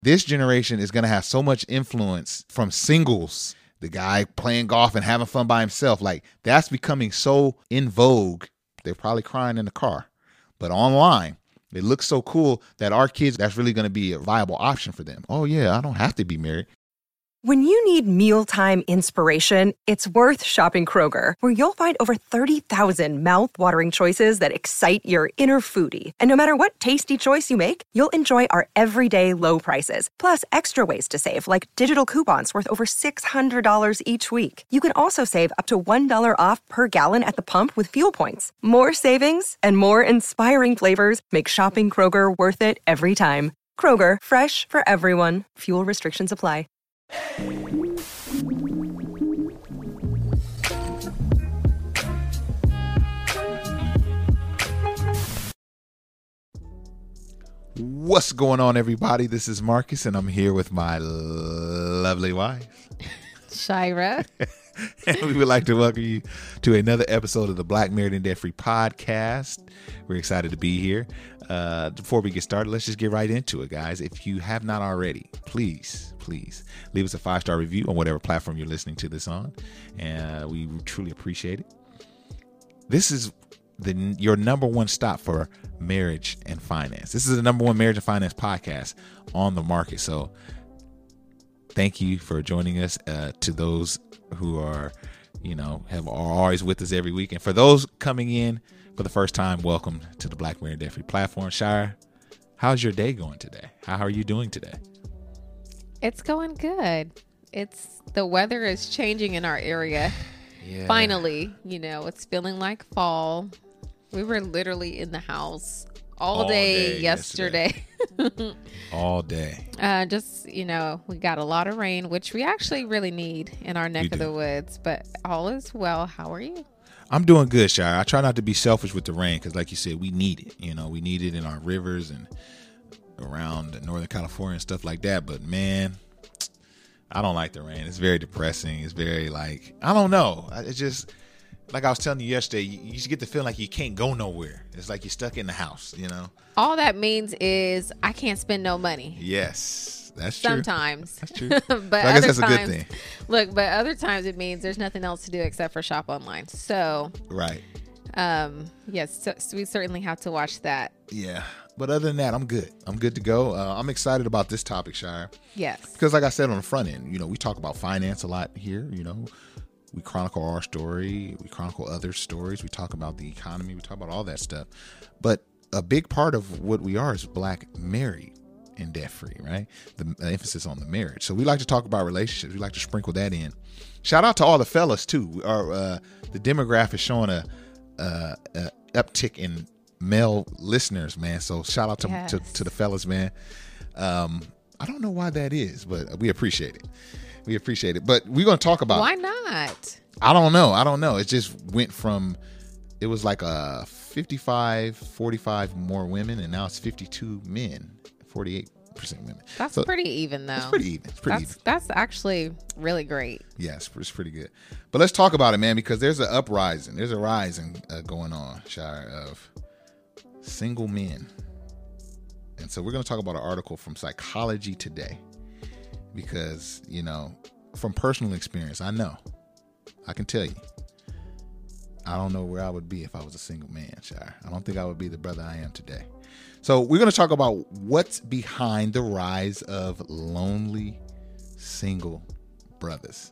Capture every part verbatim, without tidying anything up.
this generation is going to have so much influence from singles. The guy playing golf and having fun by himself. Like, that's becoming so in vogue. They're probably crying in the car. But online, it looks so cool that our kids, that's really going to be a viable option for them. Oh, yeah, I don't have to be married. When you need mealtime inspiration, it's worth shopping Kroger, where you'll find over thirty thousand mouth-watering choices that excite your inner foodie. And no matter what tasty choice you make, you'll enjoy our everyday low prices, plus extra ways to save, like digital coupons worth over six hundred dollars each week. You can also save up to one dollar off per gallon at the pump with fuel points. More savings and more inspiring flavors make shopping Kroger worth it every time. Kroger, fresh for everyone. Fuel restrictions apply. What's going on, everybody? This is Marcus, and I'm here with my lovely wife, Shira. And we would like to welcome you to another episode of the Black Married and Debt Free podcast. We're excited to be here. Uh, before we get started, let's just get right into it, guys. If you have not already, please, please leave us a five-star review on whatever platform you're listening to this on. And uh, we truly appreciate it. This is the your number one stop for marriage and finance. This is the number one marriage and finance podcast on the market. So thank you for joining us. Uh, to those who are, you know, have are always with us every week. And for those coming in for the first time, welcome to the Black Married and Debt Free platform. Shira, how's your day going today? How are you doing today? It's going good. It's the weather is changing in our area. Yeah. Finally, you know, it's feeling like fall. We were literally in the house all, All day, day yesterday. yesterday. All day. Uh, just, you know, we got a lot of rain, which we actually really need in our neck We of do. the woods, but all is well. How are you? I'm doing good, Shira. I try not to be selfish with the rain because, like you said, we need it. You know, we need it in our rivers and around Northern California and stuff like that. But, man, I don't like the rain. It's very depressing. It's very, like, I don't know. It's just, like I was telling you yesterday, you, you just get the feeling like you can't go nowhere. It's like you're stuck in the house, you know? All that means is I can't spend no money. Yes, that's true. Sometimes. That's true. but So I guess other that's a times, good thing. Look, but other times it means there's nothing else to do except for shop online. So, Right. um, yes, so, so we certainly have to watch that. Yeah. But other than that, I'm good. I'm good to go. Uh, I'm excited about this topic, Shira. Yes. Because like I said on the front end, you know, we talk about finance a lot here. You know, we chronicle our story. We chronicle other stories. We talk about the economy. We talk about all that stuff. But a big part of what we are is Black married and debt free, right? The, the emphasis on the marriage. So we like to talk about relationships. We like to sprinkle that in. Shout out to all the fellas too. Our uh, the demographic is showing a, a, a uptick in male listeners, man. So shout out to, Yes. to, to the fellas, man. Um, I don't know why that is, but we appreciate it. We appreciate it. But we're going to talk about Why not? I don't know. I don't know. It just went from, it was like a fifty-five, forty-five more women, and now it's fifty-two men, forty-eight percent women. That's So pretty even, though. It's pretty even. It's pretty that's, even. that's actually really great. Yeah, it's, it's pretty good. But let's talk about it, man, because there's an uprising. There's a rising uh, going on, Shire, of single men. And so we're going to talk about an article from Psychology Today because, you know, from personal experience, I know, I can tell you, I don't know where I would be if I was a single man, Shire. I don't think I would be the brother I am today. So we're going to talk about what's behind the rise of lonely single brothers.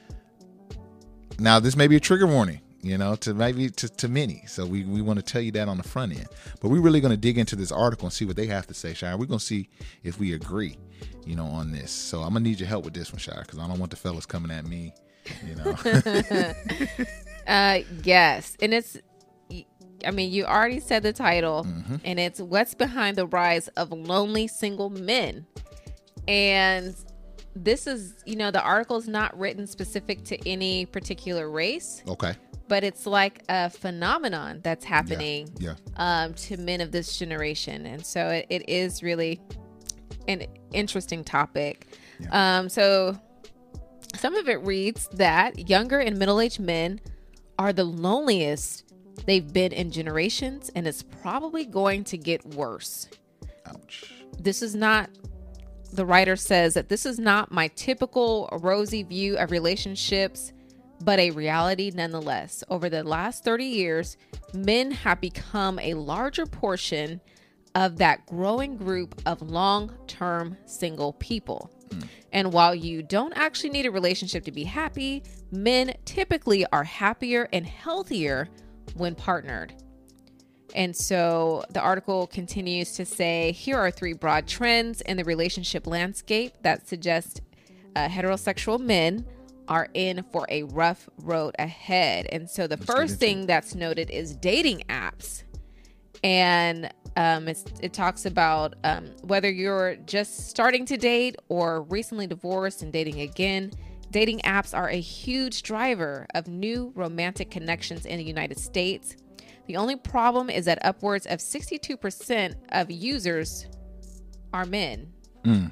Now, this may be a trigger warning, you know, to maybe to, to many. So we, we want to tell you that on the front end. But we're really going to dig into this article and see what they have to say, Shire. We're going to see if we agree, you know, on this. So I'm going to need your help with this one, Shire, because I don't want the fellas coming at me, you know. uh, yes. And it's, I mean, you already said the title, Mm-hmm. and it's What's Behind the Rise of Lonely Single Men. And this is, you know, the article's not written specific to any particular race. Okay. But it's like a phenomenon that's happening Yeah. um, to men of this generation. And so it, it is really an interesting topic. Yeah. Um, so some of it reads that younger and middle-aged men are the loneliest they've been in generations, and it's probably going to get worse. Ouch. This is not the writer says that this is not my typical rosy view of relationships, but a reality nonetheless. Over the last thirty years, men have become a larger portion of that growing group of long-term single people. Mm. And while you don't actually need a relationship to be happy, men typically are happier and healthier when partnered. And so the article continues to say, here are three broad trends in the relationship landscape that suggest uh, heterosexual men are in for a rough road ahead. And so the Let's first thing that's noted is dating apps. And um, it's, it talks about um, whether you're just starting to date or recently divorced and dating again. Dating apps are a huge driver of new romantic connections in the United States. The only problem is that upwards of sixty-two percent of users are men. Mm.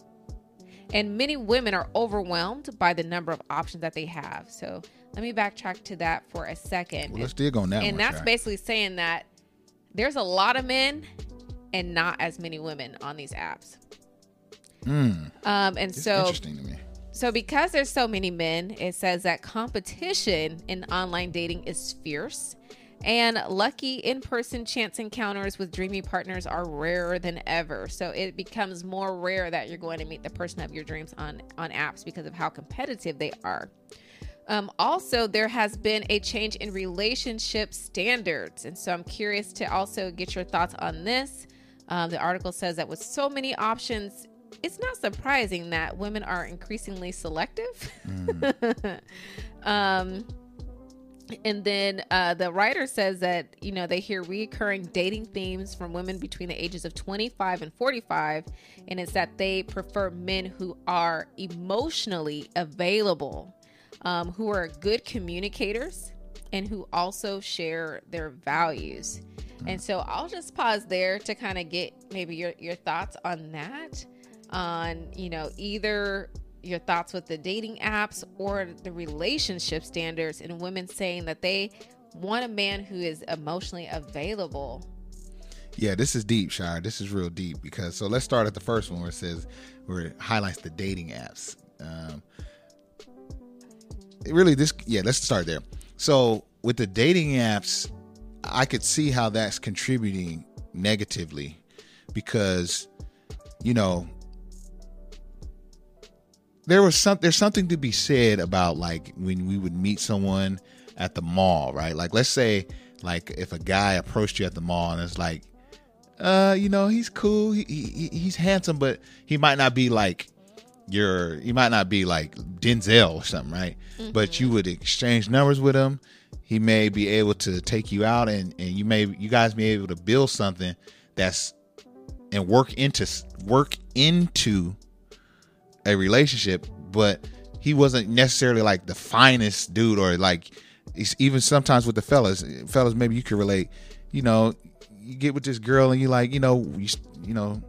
And many women are overwhelmed by the number of options that they have. So let me backtrack to that for a second. Well, let's dig on that And one, that's Shire. basically saying that there's a lot of men and not as many women on these apps. Mm. Um, and it's so, interesting to me. So because there's so many men, it says that competition in online dating is fierce. And lucky in-person chance encounters with dreamy partners are rarer than ever. So it becomes more rare that you're going to meet the person of your dreams on, on apps because of how competitive they are. Um, also, there has been a change in relationship standards. And so I'm curious to also get your thoughts on this. Um, the article says that with so many options, it's not surprising that women are increasingly selective. Mm. um, and then uh, the writer says that, you know, they hear recurring dating themes from women between the ages of twenty-five and forty-five. And it's that they prefer men who are emotionally available, um, who are good communicators, and who also share their values. Mm. And so I'll just pause there to kind of get maybe your, your thoughts on that. On, you know, either your thoughts with the dating apps or the relationship standards, and women saying that they want a man who is emotionally available. Yeah, this is deep, Shire. This is real deep because so let's start at the first one where it says where it highlights the dating apps. Um, it really, this yeah, let's start there. So with the dating apps, I could see how that's contributing negatively because, you know, There was some. There's something to be said about like when we would meet someone at the mall, right? Like, let's say, like if a guy approached you at the mall and it's like, uh, you know, he's cool, he, he he's handsome, but he might not be like your, he might not be like Denzel or something, right? Mm-hmm. But you would exchange numbers with him. He may be able to take you out, and and you may you guys may be able to build something that's and work into work into. a relationship, but he wasn't necessarily like the finest dude, or like even sometimes with the fellas, fellas, maybe you could relate, you know, you get with this girl and you like, you know, you, you know,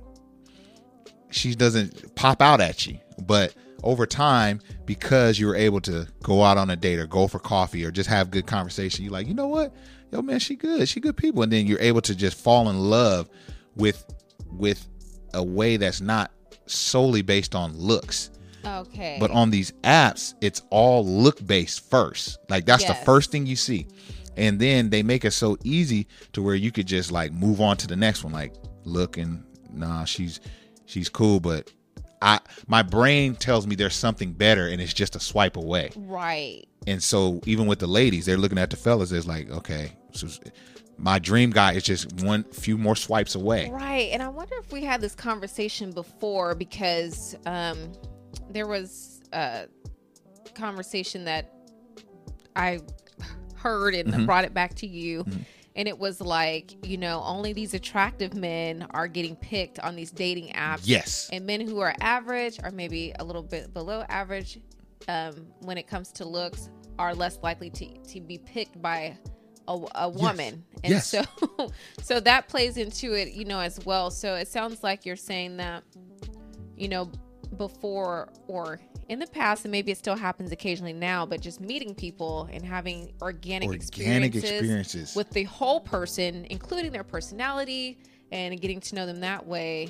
she doesn't pop out at you, but over time, because you were able to go out on a date or go for coffee or just have good conversation, you're like, you know what, yo man, she good, she good people. And then you're able to just fall in love with, with a way that's not solely based on looks. Okay. But on these apps, it's all look based first. Like that's yes. the first thing you see. And then they make it so easy to where you could just like move on to the next one. Like look and nah, she's she's cool, but I my brain tells me there's something better and it's just a swipe away. Right. And so even with the ladies, they're looking at the fellas, it's like, okay, so my dream guy is just one few more swipes away. Right. And I wonder if we had this conversation before, because um, there was a conversation that I heard and mm-hmm. brought it back to you. Mm-hmm. And it was like, you know, only these attractive men are getting picked on these dating apps. Yes. And men who are average or maybe a little bit below average um, when it comes to looks are less likely to, to be picked by A, a woman. Yes. And yes. so so that plays into it, you know, as well. So it sounds like you're saying that, you know, before or in the past, and maybe it still happens occasionally now, but just meeting people and having organic, organic experiences, experiences with the whole person, including their personality and getting to know them that way.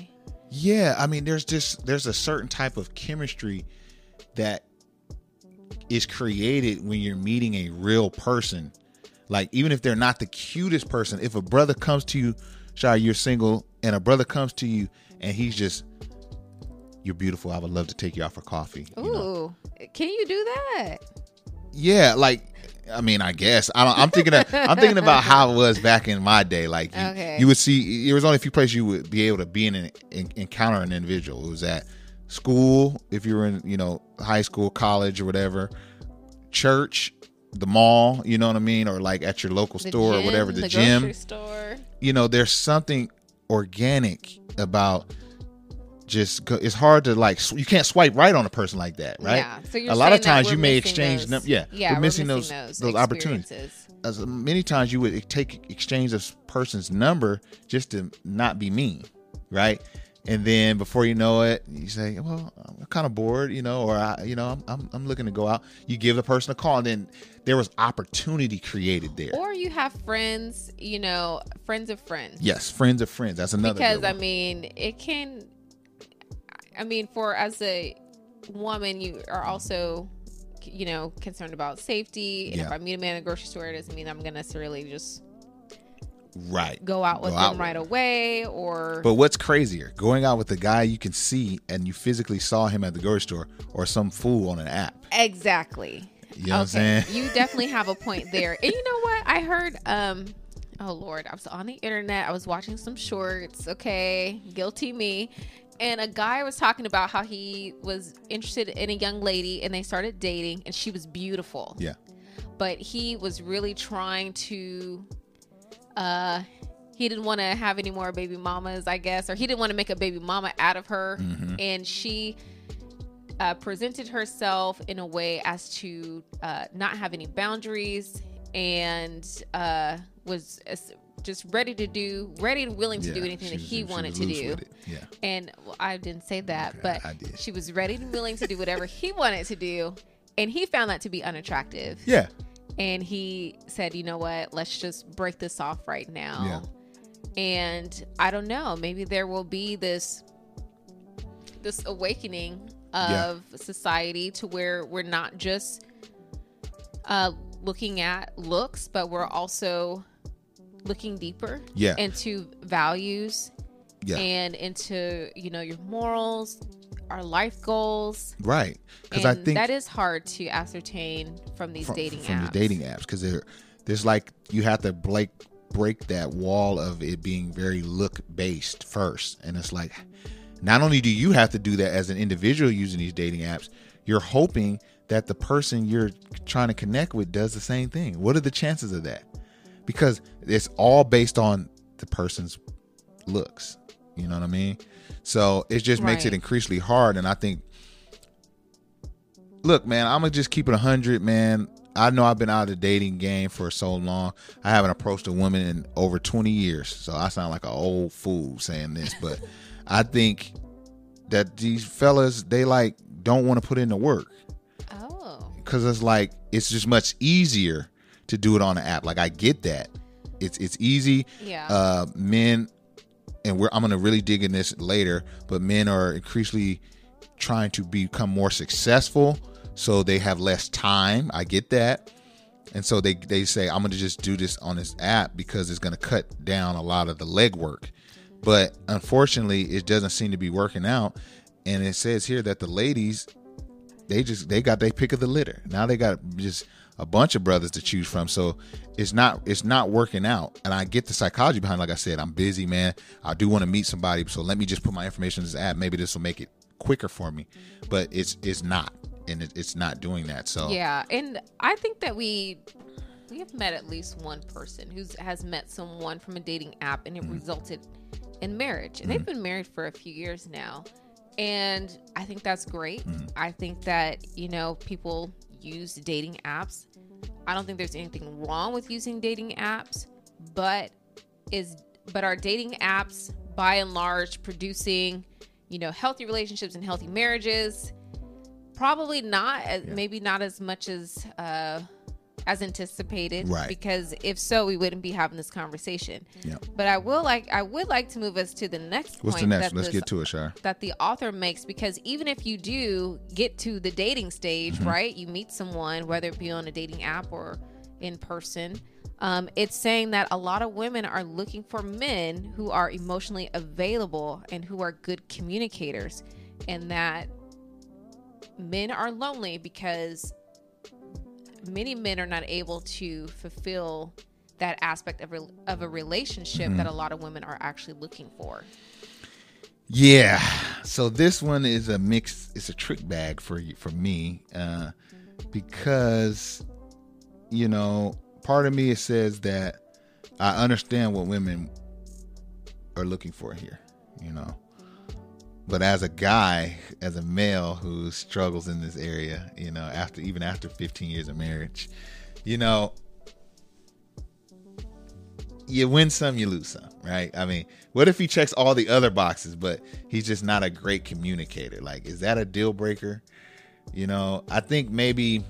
Yeah, I mean, there's just there's a certain type of chemistry that is created when you're meeting a real person. Like, even if they're not the cutest person, if a brother comes to you, Shire, you're single, and a brother comes to you and he's just, you're beautiful, I would love to take you out for coffee. Ooh, you know? Can you do that? Yeah, like, I mean, I guess I don't, I'm thinking of, I'm thinking about how it was back in my day. Like, you, Okay. you would see, there was only a few places you would be able to be in and in, encounter an individual. It was at school, if you were in, you know, high school, college, or whatever, church, the mall, you know what I mean, or like at your local The store gym, or whatever, the, the gym. grocery store. You know, there's something organic about. Just go, it's hard to like sw- you can't swipe right on a person like that, right? Yeah. So you're a lot of saying that times we're you may missing exchange those- num- yeah, yeah, we're we're missing, missing those those those opportunities. experiences. As many times you would take exchange this person's number just to not be mean, right? And then before you know it, you say, "Well, I'm kind of bored," you know, or I, you know, I'm, I'm I'm looking to go out. You give the person a call, and then there was opportunity created there. Or you have friends, you know, friends of friends. Yes, friends of friends. That's another. Because good I one. mean, it can. I mean, for as a woman, you are also, you know, concerned about safety. And Yeah. if I meet a man at a grocery store, it doesn't mean I'm gonna necessarily just right. go out with Go out them with right away. Or But what's crazier, going out with a guy you can see and you physically saw him at the grocery store, or some fool on an app? exactly. You know what I'm saying? You definitely have a point there. And you know what? I heard. um Oh Lord, I was on the internet. I was watching some shorts. Okay, guilty me. And a guy was talking about how he was interested in a young lady and they started dating and she was beautiful. Yeah. But he was really trying to, uh, he didn't want to have any more baby mamas, I guess, or he didn't want to make a baby mama out of her. Mm-hmm. And she uh, presented herself in a way as to uh, not have any boundaries and uh, was as, just ready to do, ready and willing to Yeah, do anything she that was- he she wanted was to loose do. with it. Yeah. And well, I didn't say that, Okay, but I did. she was ready and willing to do whatever he wanted to do. And he found that to be unattractive. Yeah. And he said, you know what, let's just break this off right now. Yeah. And I don't know, maybe there will be this this awakening of Yeah. society to where we're not just uh, looking at looks, but we're also looking deeper Yeah. into values Yeah. and into, you know, your morals, our life goals. Right. Because I And think that is hard to ascertain from these from, dating from apps. the dating apps, because there's like you have to break break that wall of it being very look based first, and it's like not only do you have to do that as an individual using these dating apps, you're hoping that the person you're trying to connect with does the same thing. What are the chances of that? Because it's all based on the person's looks. You know what I mean? So it just makes it Right. increasingly hard. And I think, look, man, I'm going to just keep it one hundred, man. I know I've been out of the dating game for so long. I haven't approached a woman in over twenty years. So I sound like an old fool saying this. But I think that these fellas, they like don't want to put in the work. Oh. Because it's like, it's just much easier to do it on an app. Like, I get that. It's it's easy. Yeah. Uh, men, and we're I'm gonna really dig in this later, but men are increasingly trying to become more successful, so they have less time. I get that, and so they they say I'm gonna just do this on this app because it's gonna cut down a lot of the legwork. But unfortunately, it doesn't seem to be working out. And it says here that the ladies, they just they got their pick of the litter. Now they got just a bunch of brothers to choose from. So it's not it's not working out. And I get the psychology behind it. Like I said, I'm busy, man. I do want to meet somebody. So let me just put my information in this app. Maybe this will make it quicker for me. But it's it's not. And it, it's not doing that. So Yeah, and I think that we we have met at least one person who has met someone from a dating app, and it Mm-hmm. resulted in marriage. And they've been married for a few years now, and I think that's great. Mm-hmm. I think that, you know, people use dating apps. I don't think there's anything wrong with using dating apps, but is but are dating apps by and large producing, you know, healthy relationships and healthy marriages? Probably not. as Yeah. Maybe not as much as uh, as anticipated, Right. because if so, we wouldn't be having this conversation. Yeah. But I will like I would like to move us to the next What's point the next that one? Let's this- get to it, Shar. that the author makes, because even if you do get to the dating stage, Mm-hmm. right, you meet someone, whether it be on a dating app or in person, um, it's saying that a lot of women are looking for men who are emotionally available and who are good communicators, and that men are lonely because many men are not able to fulfill that aspect of, re- of a relationship Mm-hmm. that a lot of women are actually looking for. Yeah. So this one is a mix. It's a trick bag for you, for me, uh, because, you know, part of me, it says that I understand what women are looking for here, you know, but as a guy, as a male who struggles in this area, you know, after, even after fifteen years of marriage, you know, you win some, you lose some, right? I mean, what if he checks all the other boxes, but he's just not a great communicator? Like, is that a deal breaker? You know, I think maybe,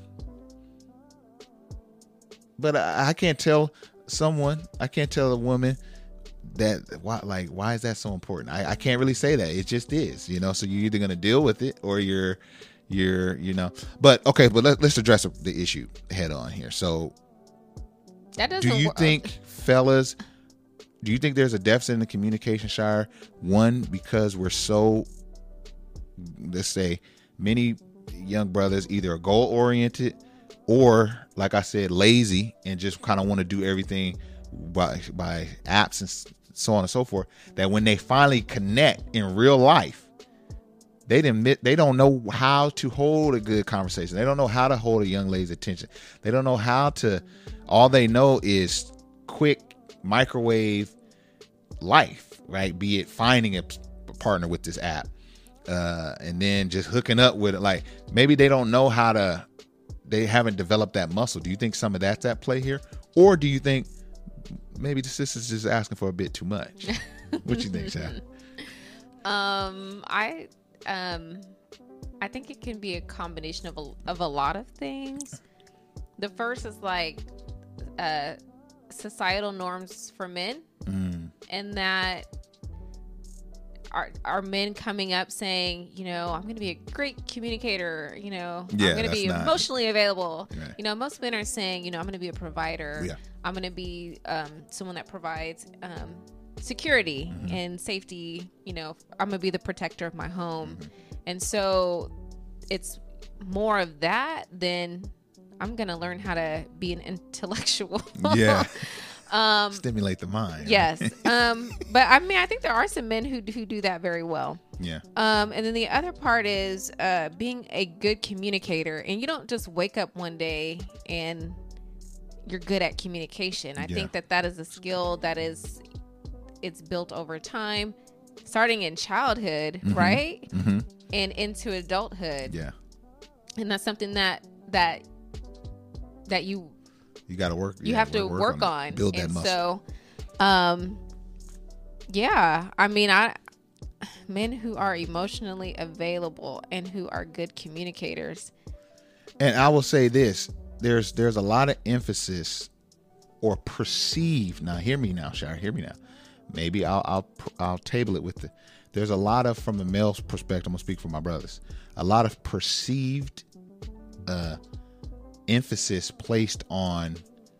but I, I can't tell someone, I can't tell a woman that, why, like, why is that so important? I, I can't really say that. It just is, you know, so you're either going to deal with it or you're, you're, you know, but okay, but let, let's address the issue head on here. So, That doesn't do you wor- think, fellas, do you think there's a deficit in the communication, Shire? One, because we're so, let's say, many young brothers either are goal oriented or, like I said, lazy and just kind of want to do everything by by apps and so on and so forth, that when they finally connect in real life, they admit they don't know how to hold a good conversation. They don't know how to hold a young lady's attention. They don't know how to, all they know is quick microwave life, right? Be it finding a partner with this app, uh, and then just hooking up with it. Like, maybe they don't know how to, they haven't developed that muscle. Do you think some of that's at play here? Or do you think maybe the sister's just asking for a bit too much? What you think, Shaq? Um, I um, I think it can be a combination of a, of a lot of things. The first is like uh, societal norms for men, Mm. and that are are men coming up saying, you know, I'm going to be a great communicator. You know, Yeah, I'm going to that's be not- emotionally available. Right. You know, most men are saying, you know, I'm going to be a provider. Yeah. I'm going to be um, someone that provides um, security Mm-hmm. and safety. You know, I'm going to be the protector of my home. Mm-hmm. And so it's more of that than I'm going to learn how to be an intellectual. Yeah. um, Stimulate the mind. yes. Um, but I mean, I think there are some men who, who do that very well. Yeah. Um, and then the other part is uh, being a good communicator. And you don't just wake up one day and you're good at communication. I Yeah. think that that is a skill that is, it's built over time, starting in childhood, right? Mm-hmm. And into adulthood. Yeah. And that's something that, that, that you, You got to work. you yeah, have to work, it. on. Build that and muscle. so, um, yeah, I mean, I, men who are emotionally available and who are good communicators. And I will say this: there's there's a lot of emphasis or perceived. Now, hear me now, Shire. Hear me now. Maybe I'll I'll I'll table it with the. There's a lot of, from the male's perspective, I'm gonna speak for my brothers. A lot of perceived uh, emphasis placed on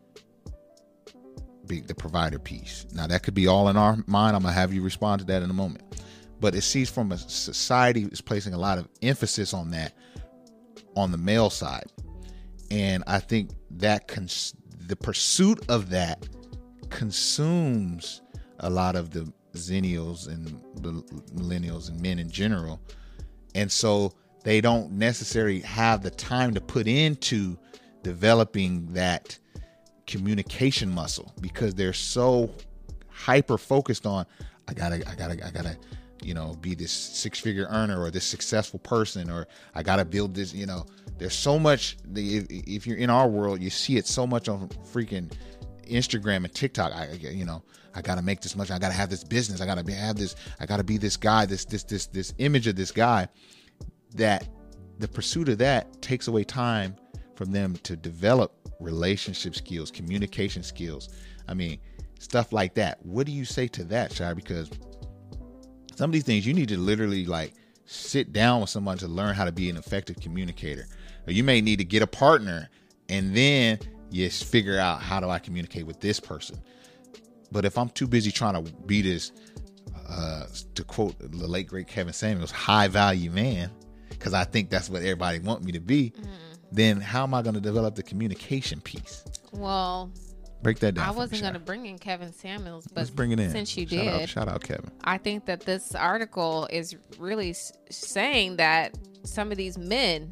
the, the provider piece. Now, that could be all in our mind. I'm gonna have you respond to that in a moment. But it sees from a society is placing a lot of emphasis on that on the male side, and I think that cons- the pursuit of that consumes a lot of the zennials and the millennials and men in general, and so they don't necessarily have the time to put into developing that communication muscle because they're so hyper focused on I gotta I gotta I gotta you know be this six figure earner or this successful person, or I gotta build this, you know there's so much. If, if you're in our world, you see it so much on freaking Instagram and TikTok. I, you know, I gotta make this much. I gotta have this business. I gotta be, have this. I gotta be this guy. This, this, this, this image of this guy. That the pursuit of that takes away time from them to develop relationship skills, communication skills. I mean, stuff like that. What do you say to that, Shire? Because some of these things you need to literally like sit down with someone to learn how to be an effective communicator. Or you may need to get a partner and then you figure out, how do I communicate with this person? But if I'm too busy trying to be this, uh, to quote the late great Kevin Samuels, high value man, because I think that's what everybody want me to be, mm. then how am I going to develop the communication piece? Well, break that down. I wasn't going to bring in Kevin Samuels, but let's bring it in. Since you shout did, out, shout out Kevin. I think that this article is really s- saying that some of these men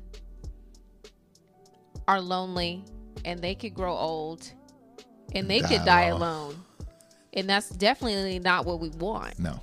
are lonely and they could grow old and they die could die alone. alone. And that's definitely not what we want. No.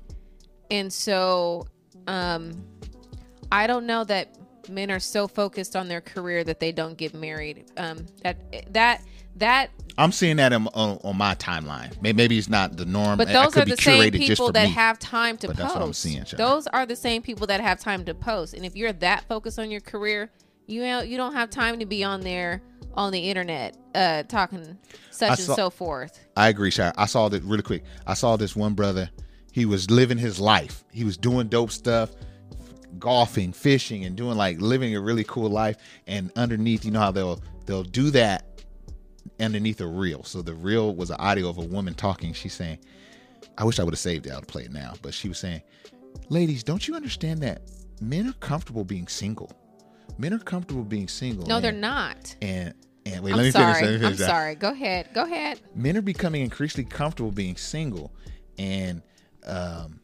And so, um, I don't know that men are so focused on their career that they don't get married. Um, that that that I'm seeing that on, on, on my timeline. Maybe it's not the norm, but those are the same people that me, have time to but post. That's what I'm seeing, Shire. Those are the same people that have time to post. And if you're that focused on your career, you you don't have time to be on there on the internet uh, talking such I and saw, so forth. I agree, Shire. I saw that really quick. I saw this one brother. He was living his life. He was doing dope stuff, golfing, fishing, and doing like living a really cool life. And underneath, you know how they'll they'll do that underneath a reel. So the reel was an audio of a woman talking. She's saying, I wish I would have saved it. I would play it now. But she was saying, ladies, don't you understand that men are comfortable being single? Men are comfortable being single. No, and, they're not. And and wait, I'm let me sorry. finish. Let me finish I'm that. sorry. Go ahead. Go ahead. Men are becoming increasingly comfortable being single, and um,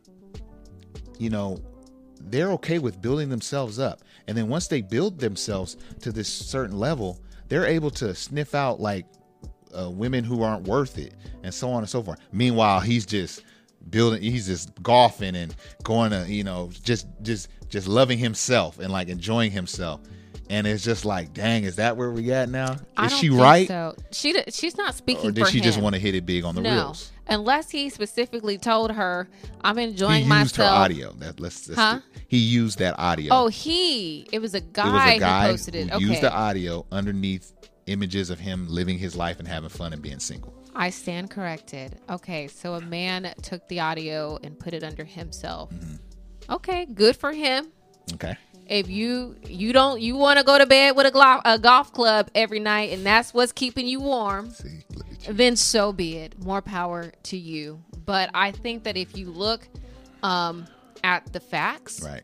you know, they're okay with building themselves up. And then once they build themselves to this certain level, they're able to sniff out like uh, women who aren't worth it, and so on and so forth. Meanwhile, he's just building. He's just golfing and going to, you know, just just. just loving himself and like enjoying himself. And it's just like, dang, is that where we at now? Is I don't she think right? So. She she's not speaking or did for she him. just want to hit it big on the no. reels? Unless he specifically told her, I'm enjoying he used myself. her audio. That let's, let's huh? He used that audio. Oh, he. It was a guy, it was a guy who posted it. Who okay. used the audio underneath images of him living his life and having fun and being single. I stand corrected. Okay, so a man took the audio and put it under himself. Mm-hmm. Okay, good for him. Okay. If you you don't you want to go to bed with a, glo- a golf club every night and that's what's keeping you warm, See, look at you. then so be it. More power to you. But I think that if you look um, at the facts, right,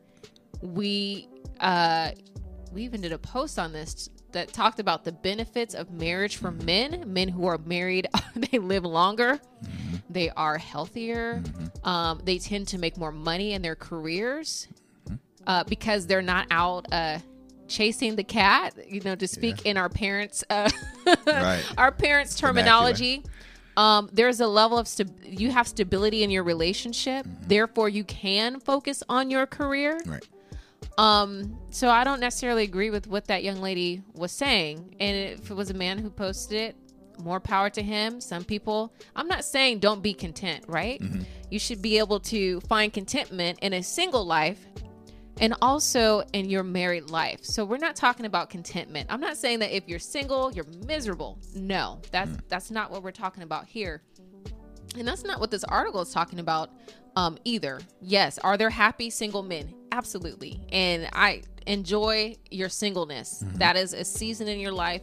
we uh, we even did a post on this that talked about the benefits of marriage for mm-hmm. men. Men who are married, they live longer, mm-hmm. they are healthier, mm-hmm. um, they tend to make more money in their careers. Uh, because they're not out uh, chasing the cat, you know, to speak yeah. in our parents' uh, right. our parents' terminology. Um, there's a level of st- you have stability in your relationship, mm-hmm. therefore you can focus on your career. Right. Um, so I don't necessarily agree with what that young lady was saying, and if it was a man who posted it, more power to him. Some people, I'm not saying don't be content, right? Mm-hmm. You should be able to find contentment in a single life. And also in your married life. So we're not talking about contentment. I'm not saying that if you're single, you're miserable. No, that's mm. that's not what we're talking about here. And that's not what this article is talking about um, either. Yes, are there happy single men? Absolutely. And I enjoy your singleness. Mm-hmm. That is a season in your life.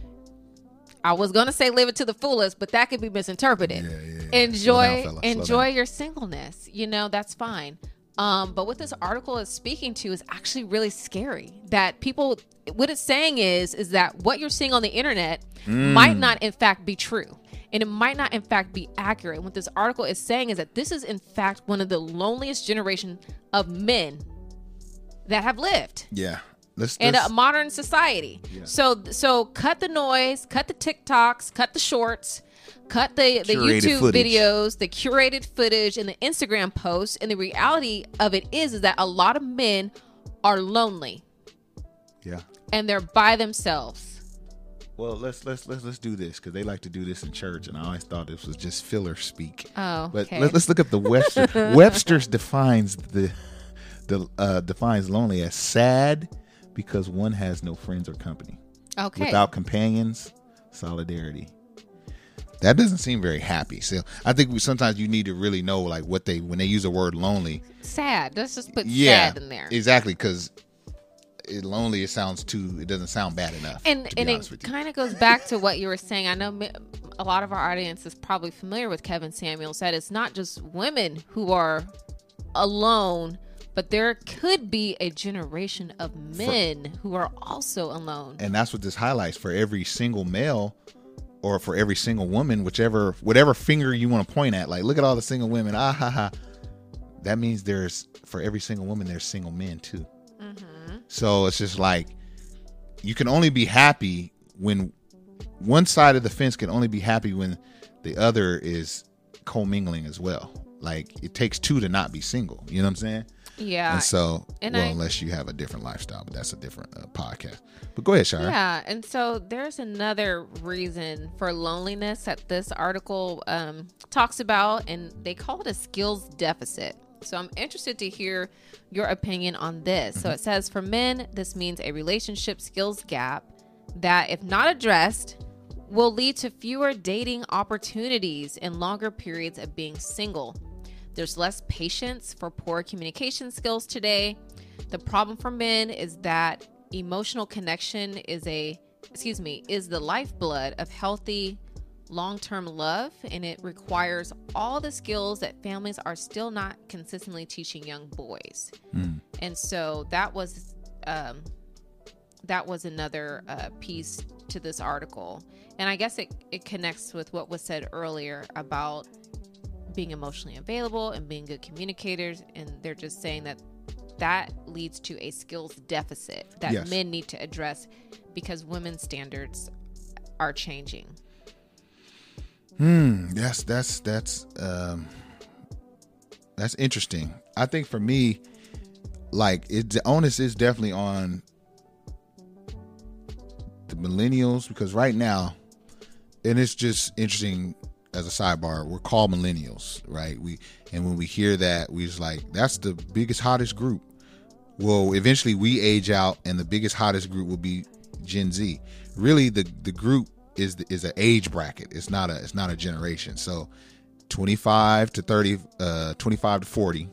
I was going to say live it to the fullest, but that could be misinterpreted. Yeah, yeah, yeah. Enjoy, down, enjoy your singleness. You know, that's fine. Um, but what this article is speaking to is actually really scary. That people, what it's saying is, is that what you're seeing on the internet mm. might not in fact be true. And it might not in fact be accurate. What this article is saying is that this is in fact one of the loneliest generation of men that have lived. Yeah. Let's, in let's, a modern society. Yeah. So, so cut the noise, cut the TikToks, cut the shorts, cut the, the YouTube footage. videos, the curated footage, and the Instagram posts. And the reality of it is, is that a lot of men are lonely. Yeah. And they're by themselves. Well, let's let's let's let's do this because they like to do this in church, and I always thought this was just filler speak. Oh, but okay. let, let's look up the Webster. Webster's defines the the uh, defines lonely as sad because one has no friends or company. Okay. Without companions, solidarity. That doesn't seem very happy. So I think we, sometimes you need to really know like what they, when they use the word lonely. Sad. Let's just put yeah, sad in there. Exactly. Because it, lonely, it sounds too, it doesn't sound bad enough. And, and it kind of goes back to what you were saying. I know a lot of our audience is probably familiar with Kevin Samuels, that it's not just women who are alone, but there could be a generation of men for, who are also alone. And that's what this highlights. For every single male or for every single woman, whichever, whatever finger you want to point at, like, look at all the single women. Ah, ha, ha. That means there's, for every single woman, there's single men too. Mm-hmm. So it's just like, you can only be happy when one side of the fence can only be happy when the other is commingling as well. Like, it takes two to not be single. You know what I'm saying? Yeah. And so, and well, I, unless you have a different lifestyle, but that's a different uh, podcast. But go ahead, Shara. Yeah. And so there's another reason for loneliness that this article um, talks about, and they call it a skills deficit. So I'm interested to hear your opinion on this. Mm-hmm. So it says, for men, this means a relationship skills gap that, if not addressed, will lead to fewer dating opportunities and longer periods of being single. There's less patience for poor communication skills today. The problem for men is that emotional connection is a, excuse me, is the lifeblood of healthy long-term love, and it requires all the skills that families are still not consistently teaching young boys. Mm. And so that was um, that was another uh, piece to this article. And I guess it, it connects with what was said earlier about being emotionally available and being good communicators. And they're just saying that that leads to a skills deficit that yes. men need to address because women's standards are changing. Hmm. That's, that's, that's, um, that's interesting. I think for me, like, it, the onus is definitely on the millennials, because right now, and it's just interesting as a sidebar, we're called millennials, right? We, and when we hear that, we just like, that's the biggest, hottest group. Well, eventually we age out and the biggest, hottest group will be Gen Z. Really, the, the group is the, is an age bracket. It's not a, it's not a generation. So twenty-five to thirty, uh, twenty-five to forty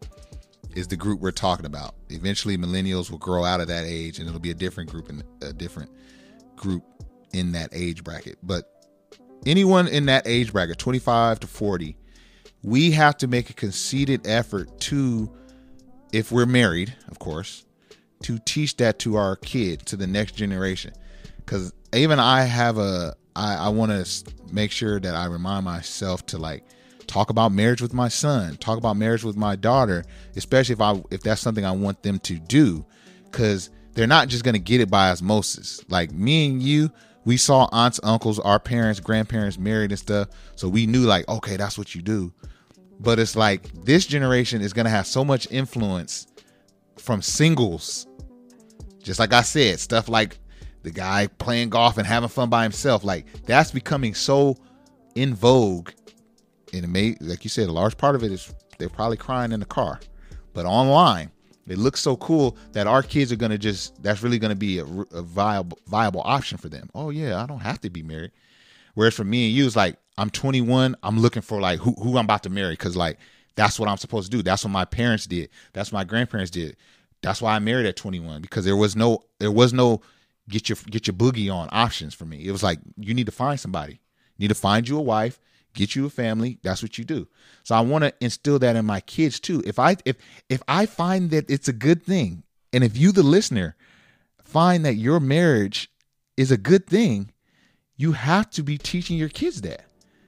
is the group we're talking about. Eventually millennials will grow out of that age and it'll be a different group and a different group in that age bracket. But anyone in that age bracket, twenty-five to forty, we have to make a conceited effort to, if we're married, of course, to teach that to our kid, to the next generation. Because even I have a, I, I want to make sure that I remind myself to like talk about marriage with my son, talk about marriage with my daughter, especially if I, if that's something I want them to do, because they're not just going to get it by osmosis. Like me and you, we saw aunts, uncles, our parents, grandparents married and stuff. So we knew like, okay, that's what you do. But it's like this generation is going to have so much influence from singles. Just like I said, stuff like the guy playing golf and having fun by himself. Like that's becoming so in vogue. And it may, like you said, a large part of it is they're probably crying in the car. But online, it looks so cool that our kids are going to just, that's really going to be a, a viable viable option for them. Oh yeah, I don't have to be married. Whereas for me and you, it's like, I'm twenty-one. I'm looking for like who, who I'm about to marry. Cause like, that's what I'm supposed to do. That's what my parents did. That's what my grandparents did. That's why I married at twenty-one, because there was no, there was no get your, get your boogie on options for me. It was like, you need to find somebody. You need to find you a wife, get you a family. That's what you do. So I want to instill that in my kids too. If I, if, if I find that it's a good thing, and if you, the listener, find that your marriage is a good thing, you have to be teaching your kids that.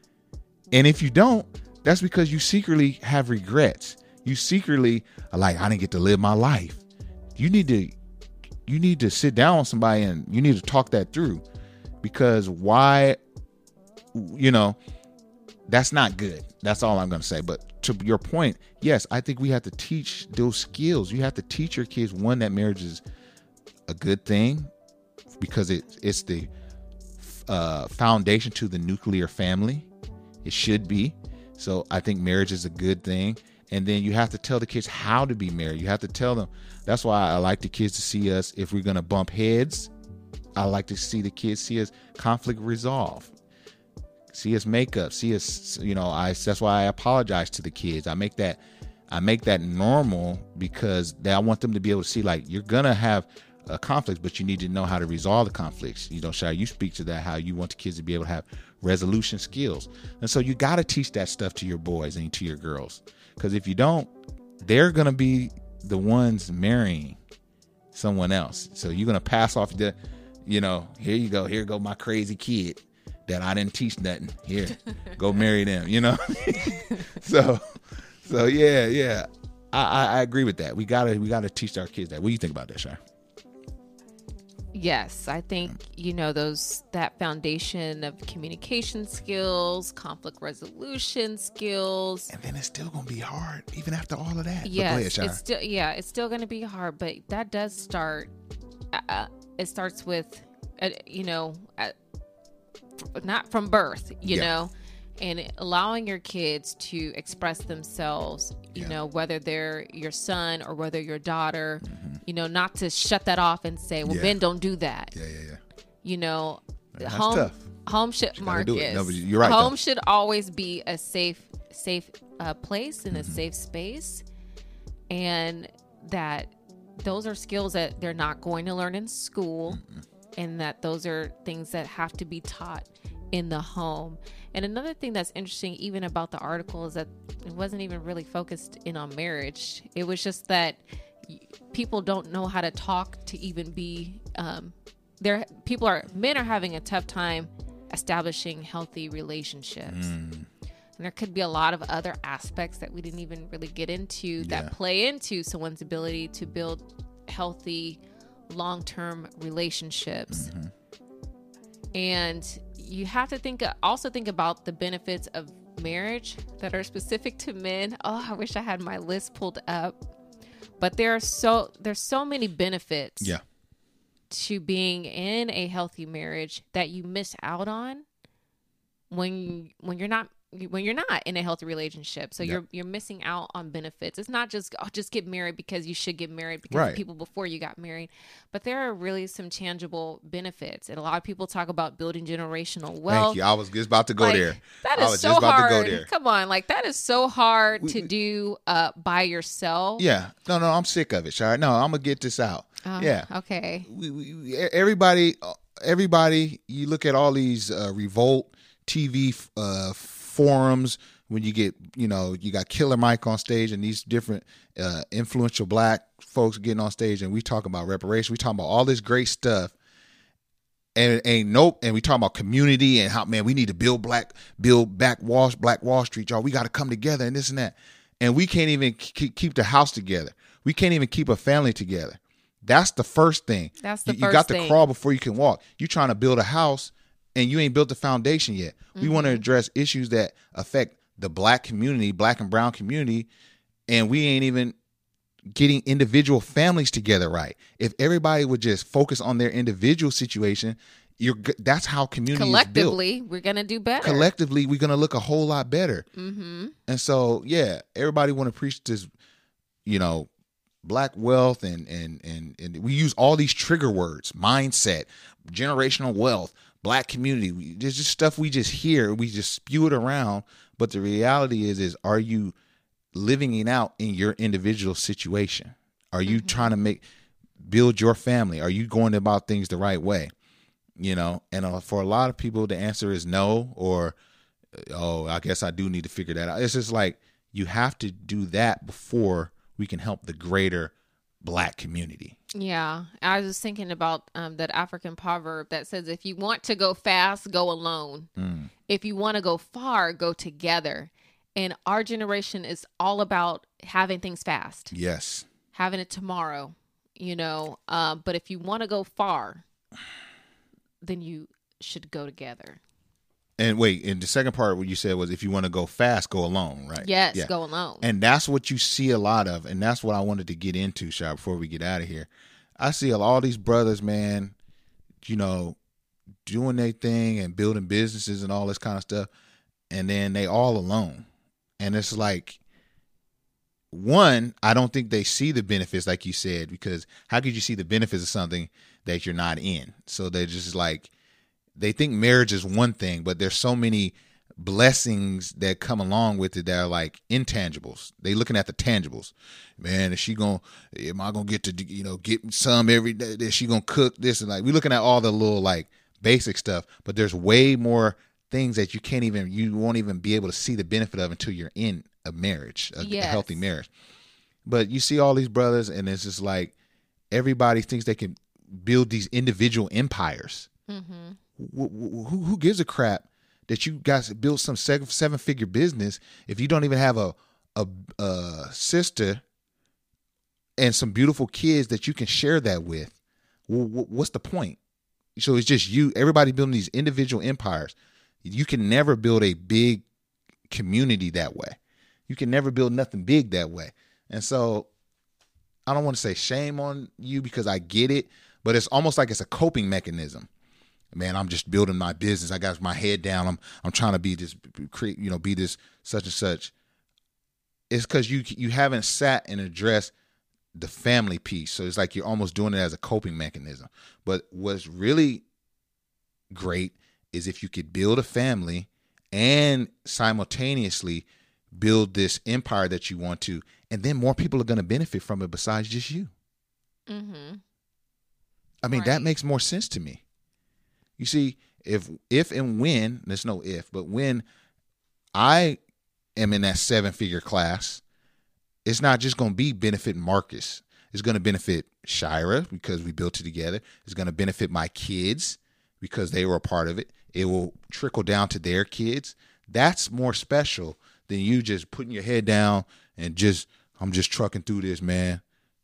And if you don't, that's because you secretly have regrets. You secretly are like, I didn't get to live my life. You need to, you need to sit down with somebody and you need to talk that through, because why, you know, that's not good. That's all I'm going to say. But to your point, yes, I think we have to teach those skills. You have to teach your kids, one, that marriage is a good thing because it, it's the uh, foundation to the nuclear family. It should be. So I think marriage is a good thing. And then you have to tell the kids how to be married. You have to tell them. That's why I like the kids to see us. If we're going to bump heads, I like to see the kids see us conflict resolve, see us make up, see us, you know, I, that's why I apologize to the kids. I make that, I make that normal because they, I want them to be able to see, like, you're going to have a conflict, but you need to know how to resolve the conflicts. You know, Shire, you speak to that, how you want the kids to be able to have resolution skills. And so you got to teach that stuff to your boys and to your girls. Because if you don't, they're going to be the ones marrying someone else. So you're going to pass off the, you know, here you go, here go my crazy kid that I didn't teach nothing. Here, go marry them, you know? so, so yeah, yeah. I, I, I agree with that. We gotta, we gotta teach our kids that. What do you think about that, Shire? Yes, I think, you know, those, that foundation of communication skills, conflict resolution skills. And then it's still going to be hard, even after all of that. Yes, ahead, it's still, yeah, it's still going to be hard, but that does start, uh, it starts with, uh, you know, uh, not from birth, you yeah. know, and allowing your kids to express themselves, you yeah. know, whether they're your son or whether your daughter, mm-hmm. you know, not to shut that off and say, well, yeah. Ben, don't do that. Yeah, yeah, yeah. You know, That's home, tough. home should, Marcus, no, you're right, home though. should always be a safe, safe uh, place and mm-hmm. a safe space. And that those are skills that they're not going to learn in school, mm-hmm. and that those are things that have to be taught in the home. And another thing that's interesting even about the article is that it wasn't even really focused in on marriage. It was just that people don't know how to talk to even be, um, there, people are, men are having a tough time establishing healthy relationships. Mm. And there could be a lot of other aspects that we didn't even really get into yeah. that play into someone's ability to build healthy, long-term relationships. Mm-hmm. And you have to think, also think about the benefits of marriage that are specific to men. Oh, I wish I had my list pulled up, but there are so, there's so many benefits yeah. to being in a healthy marriage that you miss out on when, when you're not, when you're not in a healthy relationship. So yep. you're, you're missing out on benefits. It's not just, oh, just get married because you should get married because right. of people before you got married, but there are really some tangible benefits. And a lot of people talk about building generational wealth. Thank you. I was just about to go like, there. That is I was so just about hard. to go there. Come on. Like that is so hard we, to we, do uh, by yourself. Yeah. No, no, I'm sick of it, Shire. No, I'm going to get this out. Uh, yeah. Okay. We, we, everybody, everybody, you look at all these uh, Revolt T V uh, forums, when you get, you know, you got Killer Mike on stage and these different uh, influential black folks getting on stage, and we talk about reparations, we talk about all this great stuff, and it ain't nope, and we talk about community and how, man, we need to build black, build back Wall, Black Wall Street, y'all. We got to come together and this and that, and we can't even keep the house together. We can't even keep a family together. That's the first thing. That's the you, first you got thing. to crawl before you can walk. You trying to build a house and you ain't built the foundation yet. Mm-hmm. We want to address issues that affect the black community, black and brown community, and we ain't even getting individual families together right. If everybody would just focus on their individual situation, you're that's how community collectively is built. We're gonna do better. Collectively, we're gonna look a whole lot better. Mm-hmm. And so, yeah, everybody want to preach this, you know, black wealth, and and and and we use all these trigger words: mindset, generational wealth, black community. There's just stuff we just hear, we just spew it around. But the reality is, is are you living it out in your individual situation? Are you mm-hmm. trying to make, build your family? Are you going about things the right way? You know, and uh, for a lot of people, the answer is no, or, oh, I guess I do need to figure that out. It's just like, you have to do that before we can help the greater black community. Yeah. I was just thinking about um, that African proverb that says, if you want to go fast, go alone. Mm. If you want to go far, go together. And our generation is all about having things fast. Yes. Having it tomorrow, you know. Um, but if you want to go far, then you should go together. And wait, and the second part what you said was, if you want to go fast, go alone, right? Yes, yeah. Go alone. And that's what you see a lot of, and that's what I wanted to get into, Shire, before we get out of here. I see all these brothers, man, you know, doing their thing and building businesses and all this kind of stuff, and then they all alone. And it's like, one, I don't think they see the benefits, like you said, because how could you see the benefits of something that you're not in? So they're just like, they think marriage is one thing, but there's so many blessings that come along with it that are like intangibles. They looking at the tangibles. Man, is she gonna, am I gonna get to, you know, get some every day? Is she gonna cook this? And like, we looking at all the little like basic stuff, but there's way more things that you can't even, you won't even be able to see the benefit of until you're in a marriage, a, yes. a healthy marriage. But you see all these brothers, and it's just like everybody thinks they can build these individual empires. Mm-hmm. Who, who, who gives a crap that you guys build some seven, seven figure business if you don't even have a, a a sister and some beautiful kids that you can share that with? What's the point? So it's just you, everybody building these individual empires. You can never build a big community that way. You can never build nothing big that way. And so I don't want to say shame on you because I get it, but it's almost like it's a coping mechanism. Man, I'm just building my business. I got my head down. I'm I'm trying to be this, create, you know, be this such and such. It's because you you haven't sat and addressed the family piece. So it's like you're almost doing it as a coping mechanism. But what's really great is if you could build a family and simultaneously build this empire that you want to, and then more people are going to benefit from it besides just you. Mm-hmm. I mean, right. That makes more sense to me. You see, if if and when, there's no if, but when I am in that seven-figure class, it's not just going to be benefit Marcus. It's going to benefit Shira because we built it together. It's going to benefit my kids because they were a part of it. It will trickle down to their kids. That's more special than you just putting your head down and just, I'm just trucking through this, man.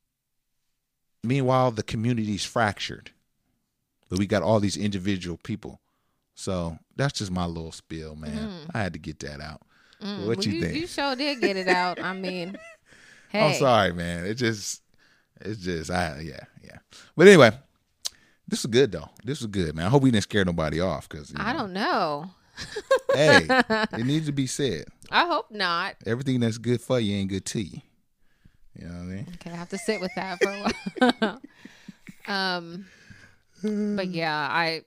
Meanwhile, the community's fractured. But we got all these individual people. So that's just my little spiel, man. Mm. I had to get that out. Mm. What well, you, you think? You sure did get it out. I mean, hey. I'm sorry, man. It just, it's just, I yeah, yeah. But anyway, this was good, though. This was good, man. I hope we didn't scare nobody off. Cause, I know, don't know. Hey, it needs to be said. I hope not. Everything that's good for you ain't good to you. You know what I mean? Okay, I have to sit with that for a while. um, but yeah, I.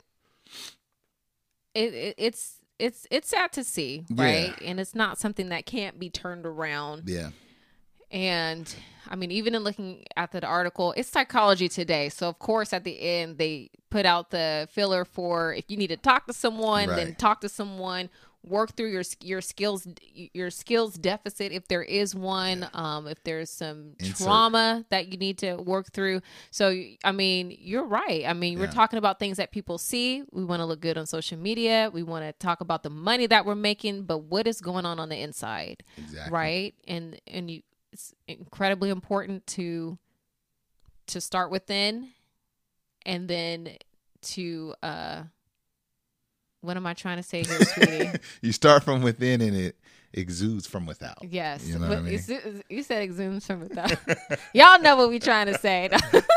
It, it it's it's it's sad to see, right? Yeah. And it's not something that can't be turned around. Yeah. And I mean, even in looking at the article, it's Psychology Today. So of course, at the end, they put out the filler for if you need to talk to someone, right. Then talk to someone. Work through your your skills your skills deficit if there is one, yeah. um, if there's some Insert. trauma that you need to work through. So I mean, you're right. I mean, yeah. We're talking about things that people see. We want to look good on social media. We want to talk about the money that we're making, but what is going on on the inside, exactly. Right? And and you, it's incredibly important to to start within, and then to. Uh, What am I trying to say here, sweetie? You start from within and it exudes from without. Yes. You know what I mean? You, you said exudes from without. Y'all know what we're trying to say.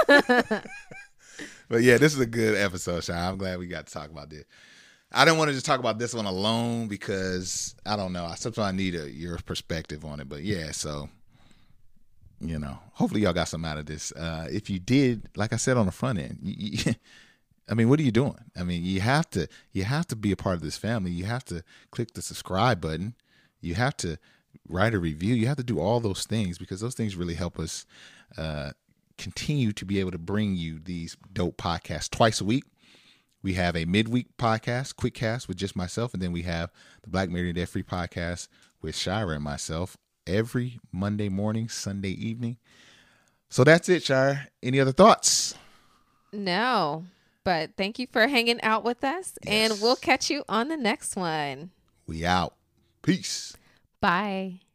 But yeah, this is a good episode, Sean. I'm glad we got to talk about this. I didn't want to just talk about this one alone because, I don't know, sometimes I need a, your perspective on it. But yeah, so, you know, hopefully y'all got something out of this. Uh, if you did, like I said on the front end, you, you, I mean, what are you doing? I mean, you have to you have to be a part of this family. You have to click the subscribe button. You have to write a review. You have to do all those things because those things really help us uh, continue to be able to bring you these dope podcasts twice a week. We have a midweek podcast, Quick Cast with just myself, and then we have the Black Married and Debt Free podcast with Shira and myself every Monday morning, Sunday evening. So that's it, Shira. Any other thoughts? No. But thank you for hanging out with us, yes. And we'll catch you on the next one. We out. Peace. Bye.